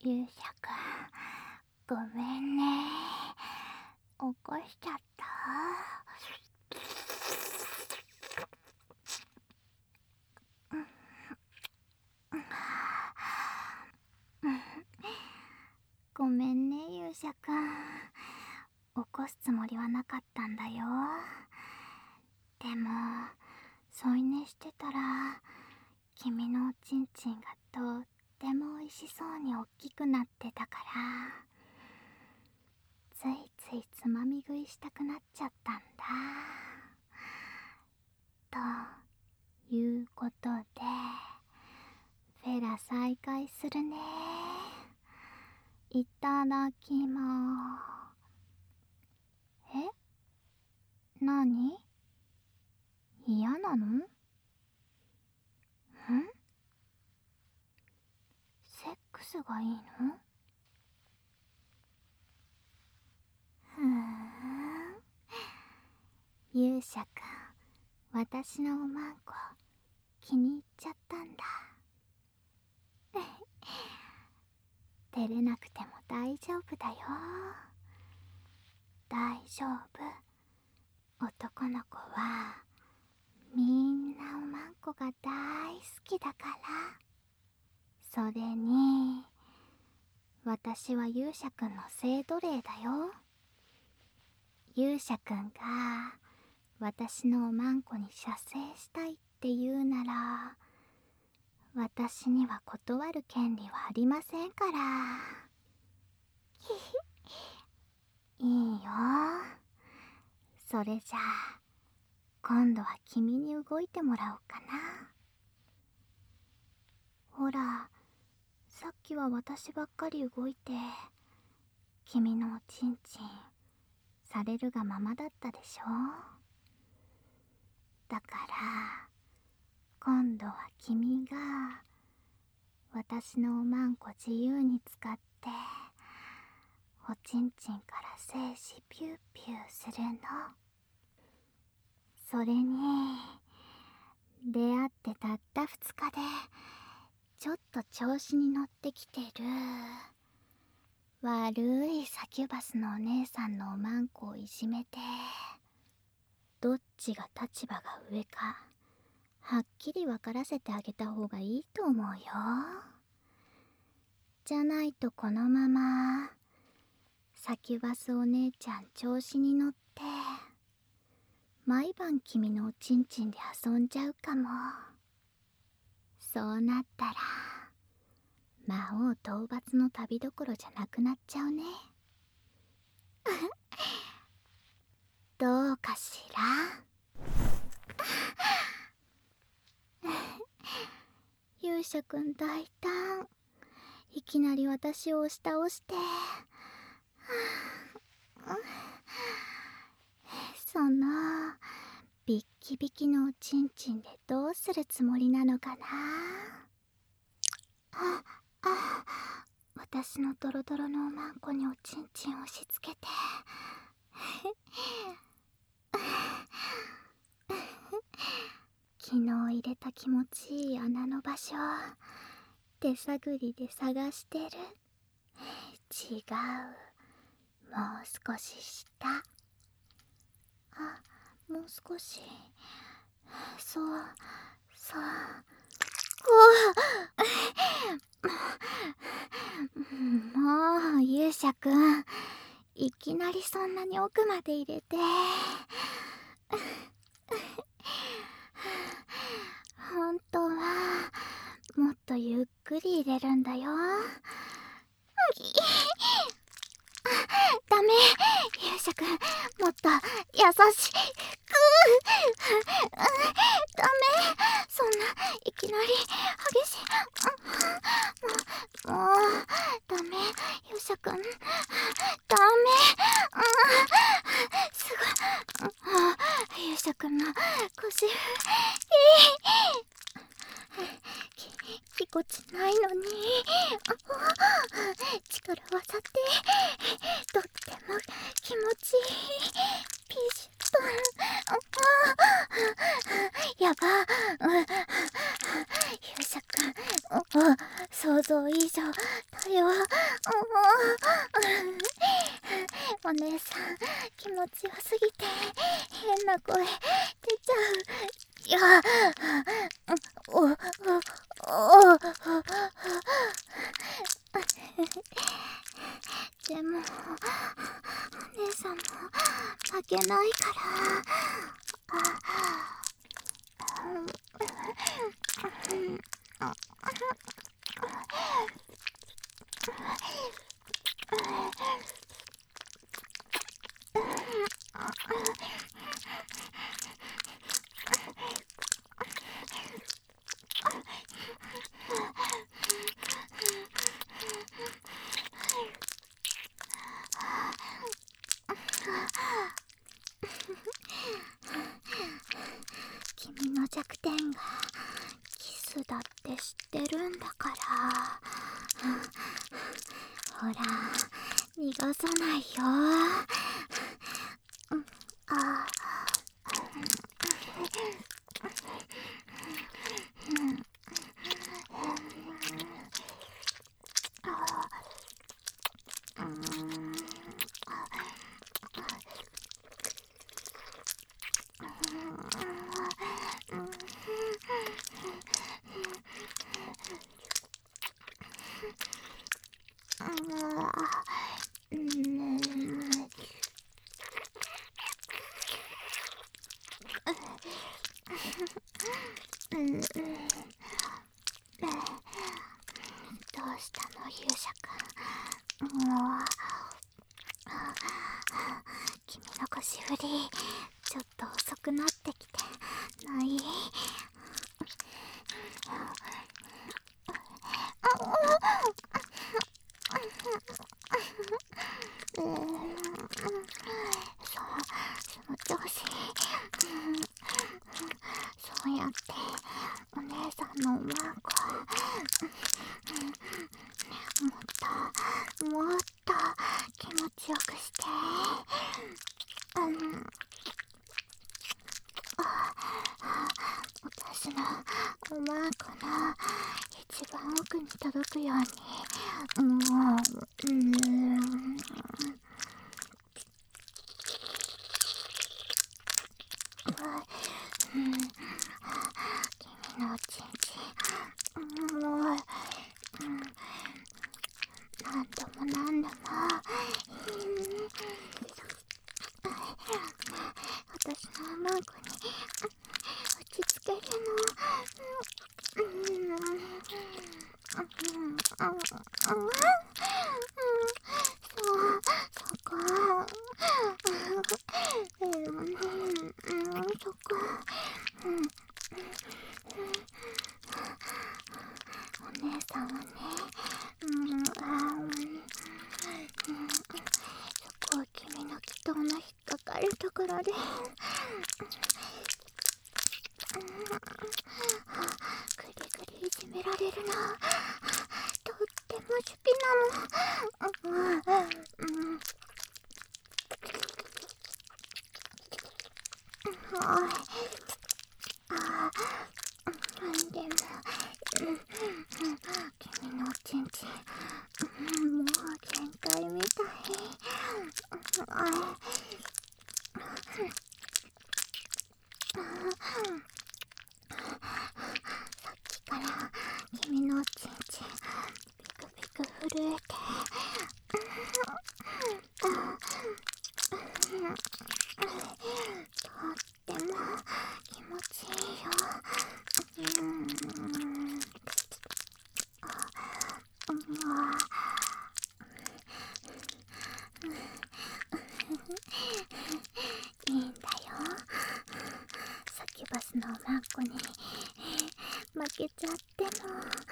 勇者くん、ごめんね。起こしちゃった。ごめんね、勇者くん。起こすつもりはなかったんだよ。でも、添い寝してたら、君のおちんちんがとっても美味しそうに大きくなってたから、ついついつまみ食いしたくなっちゃったんだ。ということで、フェラ再開するね。いただきまーす。なに？嫌なの？セックスがいいの？ふーん。勇者くん、私のおまんこ気に入っちゃったんだ。照れなくても大丈夫だよ。大丈夫。男の子はみんなおまんこが大好きだから。それに私は勇者くんの性奴隷だよ。勇者くんが私のおまんこに射精したいって言うなら、私には断る権利はありませんから。いいよ。それじゃあ今度は君に動いてもらおうかな。ほら、さっきは私ばっかり動いて君のおちんちんされるがままだったでしょ。だから今度は君が私のおまんこ自由に使っておちんちんから精子ピューピューするの。それに出会ってたった2日でちょっと調子に乗ってきてる悪いサキュバスのお姉さんのおまんこをいじめて、どっちが立場が上かはっきり分からせてあげた方がいいと思うよ。じゃないとこのままサキュバスお姉ちゃん調子に乗って毎晩君のおちんちんで遊んじゃうかも。そうなったら魔王討伐の旅どころじゃなくなっちゃうね。どうかしら。勇者くん大胆。いきなり私を押し倒して。そのビッキビキのおちんちんでどうするつもりなのかな。私のドロドロのおまんこにおちんちん押し付けて昨日入れた気持ちいい穴の場所手探りで探してる。違う、もう少し下。もう少し。そうそう。もう勇者くん、いきなりそんなに奥まで入れて。本当はもっとゆっくり入れるんだよ。ダメ、勇者くん、もっと優しく。ダメ、そんないきなり激しい。もうダメ、勇者くん、ダメ。すごい。勇者くんの腰ぎこちないのに力技ってとっても気持ちいい。ピシッとやば。勇者くん想像以上楽よ。お姉さん、気持ちよすぎて変な声出ちゃう。いや、お、お、お、でも、お姉さんも負けないから。君の弱点がキスだって知ってるんだから。ほら、逃がさないよ。どうしたの、勇者くん。もう、君の腰振りちょっと遅くなってきてない？その調子。そうやってお姉さんのおまんこもっと気持ちよくして。私のおまんこの一番奥に届くように、君のおちんちん、何度も何度も、私のおまんこに落ち着けるの。そこ。そこ。お姉さんはね、そこは君の祈祷の引っかかるところで。ぐりぐりいじめられるのとっても好きなの。でも、君のおちんちん、もう限界みたい。さっきから君のおちんちんピクピク震えて、とっても気持ちいいよ。いいんだよ。サキュバスのおまんこに負けちゃっても、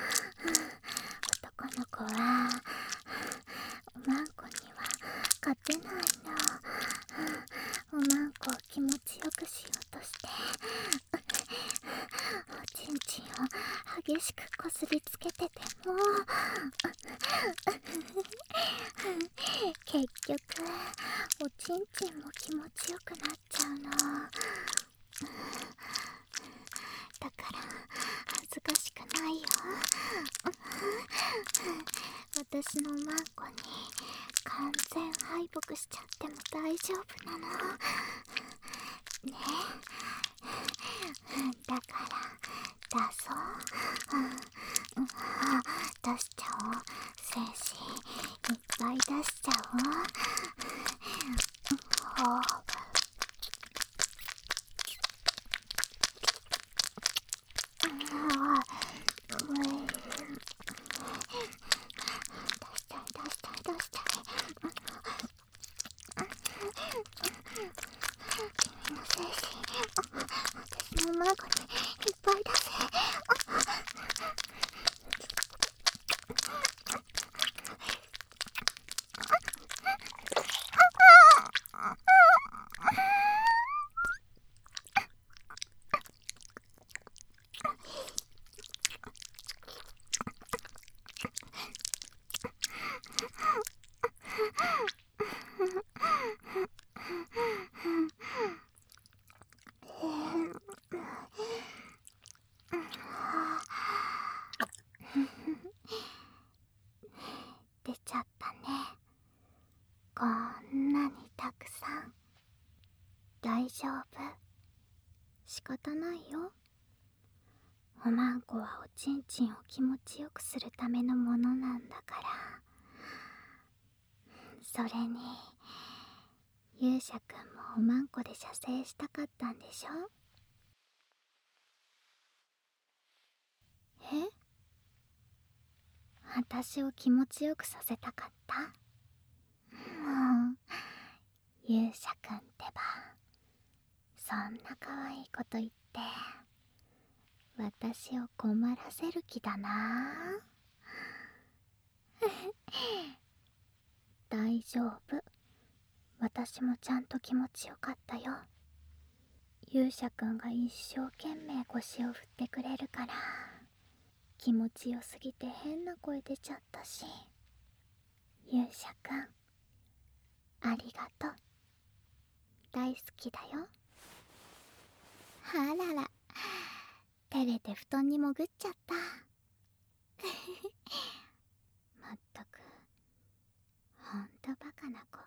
男の子はおまんこには勝てないの。おまんこを気持ちよくしようとしておちんちんを激しくこすりつけてても結局おちんちんも気持ちよくなっちゃうの。だから恥ずかしくないよ。私私のマンコに完全敗北しちゃっても大丈夫なのね。だから出そう。出しちゃおう。精子いっぱい出しちゃおう。ほう。君の精子、私のマンコにいっぱい出せ。出ちゃったね。こんなにたくさん。大丈夫。仕方ないよ。おまんこはおちんちんを気持ちよくするためのものなんだから。それに勇者くんもおまんこで射精したかったんでしょ。え？私を気持ちよくさせたかった？もう勇者くんってば、そんな可愛いこと言って私を困らせる気だな。大丈夫。私もちゃんと気持ちよかったよ。勇者くんが一生懸命腰を振ってくれるから、気持ちよすぎて変な声出ちゃったし。勇者くん、ありがとう。大好きだよ。あらら、照れて布団に潜っちゃった。まったく、ほんとバカな子。